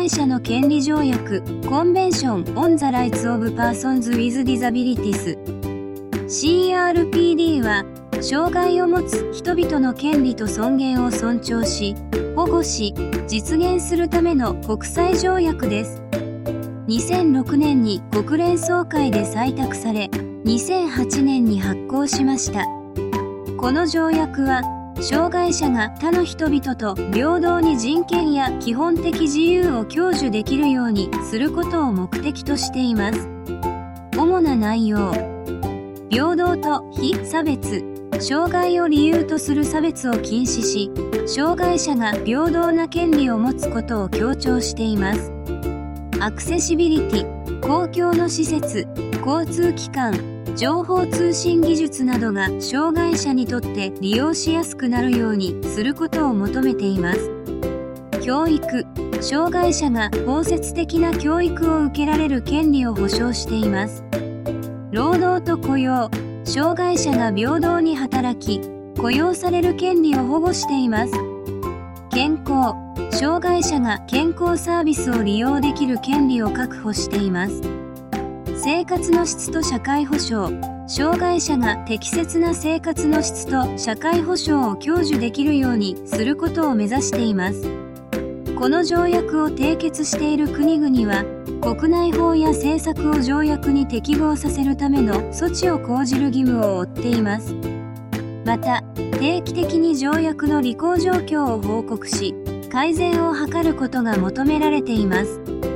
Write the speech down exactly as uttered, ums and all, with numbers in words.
害者の権利条約コンベンション on the Rights of Persons with Disabilities シーアールピーディー は障害を持つ人々の権利と尊厳を尊重し、保護し、実現するための国際条約です。にせんろくねんに国連総会で採択され、にせんはちねんに発効しました。この条約は、障害者が他の人々と平等に人権や基本的自由を享受できるようにすることを目的としています。主な内容。平等と非差別。障害を理由とする差別を禁止し、障害者が平等な権利を持つことを強調しています。アクセシビリティ、公共の施設、交通機関、情報通信技術などが障害者にとって利用しやすくなるようにすることを求めています。教育、障害者が包摂的な教育を受けられる権利を保障しています。労働と雇用、障害者が平等に働き、雇用される権利を保護しています。健康、障害者が健康サービスを利用できる権利を確保しています。生活の質と社会保障、障害者が適切な生活の質と社会保障を享受できるようにすることを目指しています。この条約を締結している国々は、国内法や政策を条約に適合させるための措置を講じる義務を負っています。また、定期的に条約の履行状況を報告し、改善を図ることが求められています。